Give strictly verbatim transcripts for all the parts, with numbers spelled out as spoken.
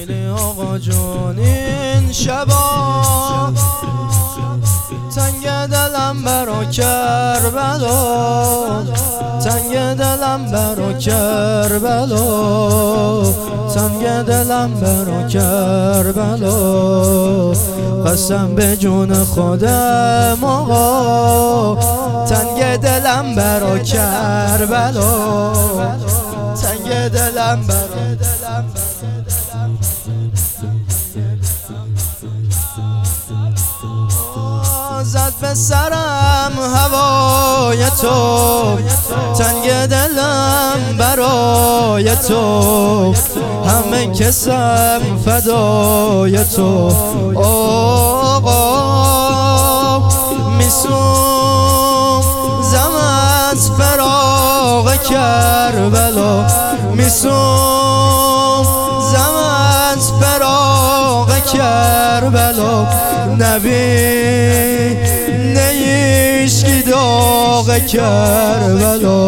خیلی آقا جون این شبا تنگ دلم برا کربلا، تنگ دلم برا کربلا، تنگ دلم برا کربلا. قسم به جون خودم آقا تنگ دلم برا کربلا، تنگ دلم برا زد به سرم هوای تو، تنگ دلم برای تو، همه کسم فدای تو. آقا میسوزم از فراق کربلا، میسوزم از فراق کربلا. نبی نیشکی داغ کربلا،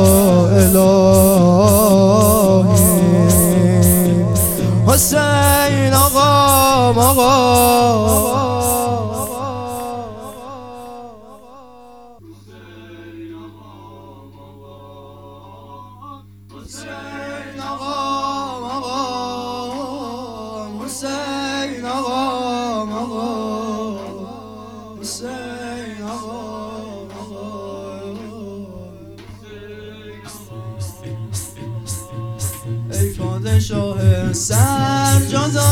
الهی حسین آقا آقا. ای پادشاه سرجادا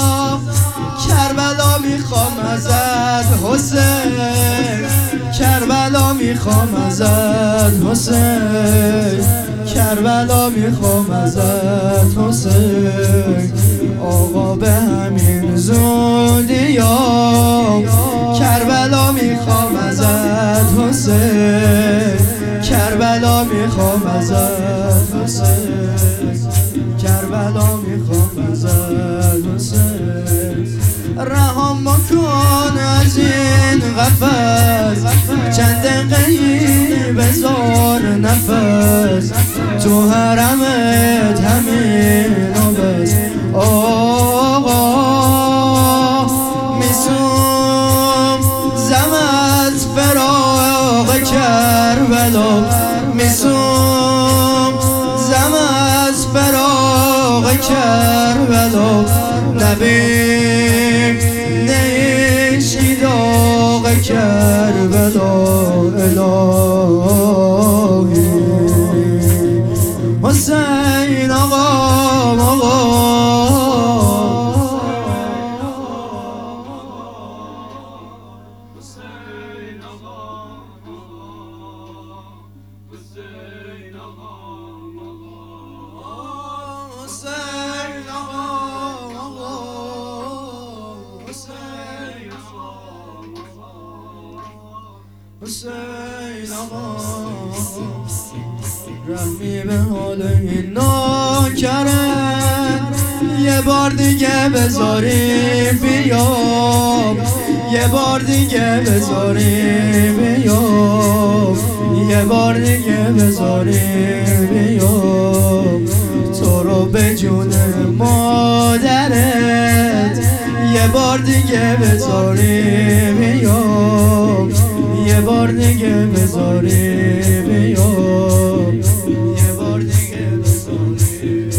کربلا میخوام ازت حسین، کربلا میخوام ازت حسین، کربلا میخوام ازت حسین. آقا به همین زودی ها کربلا میخوام ازت حسین، کربلا میخوام ازت حسین، کربلا میخوام ازت حسین. رهام بکن از این قفس چند دقیقی بذار نفس، تو حرمت همین و بس. آقا میسوزم از فراق کربلا، میسوزم از فراق کربلا. نبی نیشی داغ کربلا، الهی حسین آقا آقا. حسین آقا رحمی به حال این ناکرم، یه بار دیگه بذاری بیام، یه بار دیگه بذاری بیام، یه بار دیگه بذاری بیام. تو رو به جون مادرت یه بار دیگه بذاری بیام، یه بار دیگه بذاری بیام، یه بار دیگه بذاری.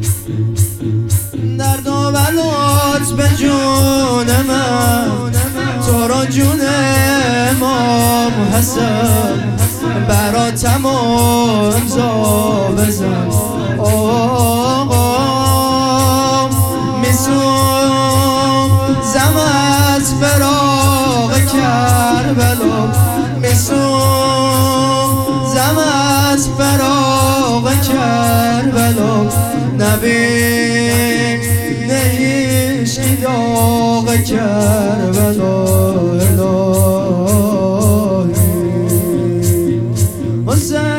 درد و بلات به جون من، تو رو جون امام حسن برا تمام امضا بزن. آقا میسوزم از فراق کربلا، میسوزم از فراق کربلا. نبی نیشی داغ کربلا، الهی حسین